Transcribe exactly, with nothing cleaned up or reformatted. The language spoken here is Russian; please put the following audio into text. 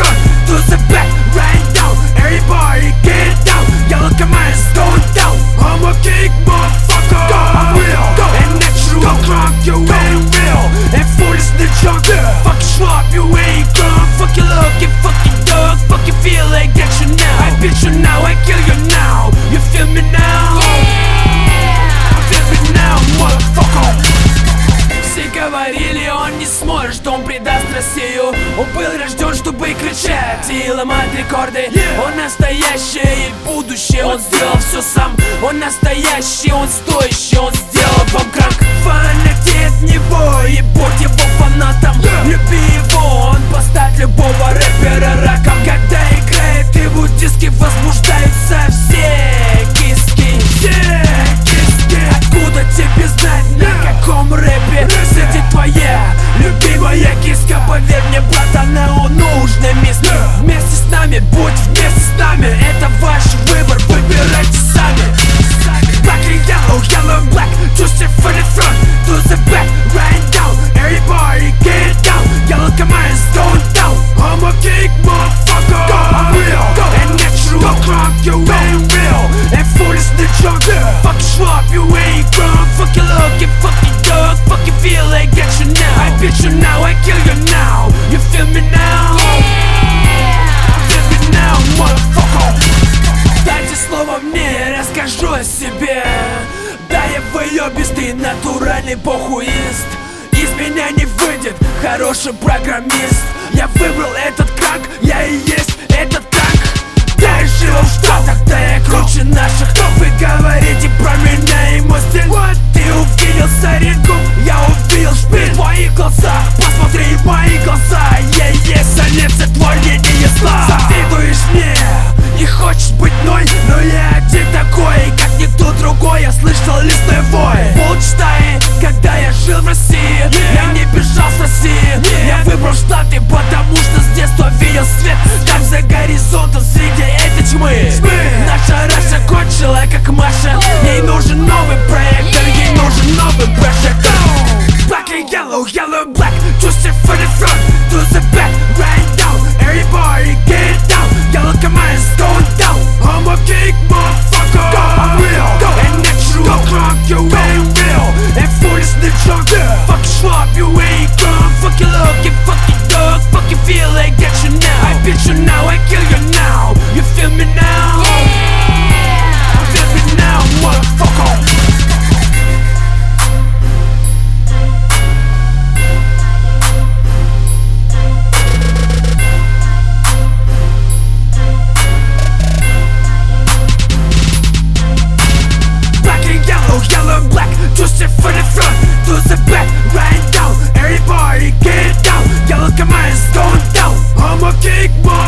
front, to the back, right down. Everybody get down. Yellow commands going down. I'm a kick, motherfucker. Go, I'm real, go, and natural. Go crunk, you ain't real, and foolish the junk. Fucking schlop, you ain't gone. Fuck you looking, fucking dog. Fuck you feel like get you now. I beat you now, I kill you now. You feel me now? Feel me now, motherfucker. Все говорили, он не сможет, что он предаст Россию. Он был рожден, чтобы кричать и ломать рекорды. Он настоящее и будущее, он сделал все сам. Он настоящий, он стоящий, он сделал вам кранк. Фанатей от него и будь его фанатом. Люби его, он поставит любого рэпера раком. Когда играет его диски, возбуждаются все киски. Все киски. Откуда тебе знать, на каком рэпе сидит твоя любимая киска? Поверь мне, брат, она у нужное место. Вместе с нами, будь вместе с нами. Это ваш выбор, выбирайте сами. Black and yellow, yellow and black. Two step from the front, to the back, right down. Everybody get down. Yellow commands going down. I'm a kick, motherfucker. Go, I'm real, go, and natural. Go crunk, you ain't real, and foolish the junk. Fuck you schlop, you ain't drunk. Fuck you looking, fuck you dog. Fuck you feel like get you now. I beat you now, I kill you now. You feel me now? Feel me now, motherfucker. Дайте слово мне, расскажу о себе. Да, я выебистый, натуральный похуист. Из меня не выйдет хороший программист. Я выбрал этот кранк, я и есть этот танк. Да, я жил в Штатах, да я круче наших. Вы говорите про меня и мой стиль. Ты увидел соринку, я увидел шпиль. В твоих глазах, посмотри в мои глаза. Я есть олицетворение зла. Завидуешь мне, не хочешь быть мной, но я один такой, как никто другой. Я слышал лесной вой, волчтаи, когда я жил в России. Я не бежал с России, я выбрал Штаты, потому что с детства видел свет. Там за горизонтом среди этой тьмы. Наша Раша кончила, как Маша. Ей нужен новый проектор, ей нужен новый прожектор. Black and yellow, yellow and black. Two step from the front, to the back, right down. Everybody get down. Yellow commands going down. I'm a kick, motherfucker. Go, I'm real, go, and natural. Go crunk, you ain't real, and foolish the junk. Fuck you schlop, you ain't gone. Fuck you looking, fuck you dog. Fuck you feel like get you now. I beat you now, I kill you now. You feel me now? Feel me now, motherfucker. Yellow and black, two step from the front, to the back, right down. Everybody get down. Yellow commands going down. I'm a kick,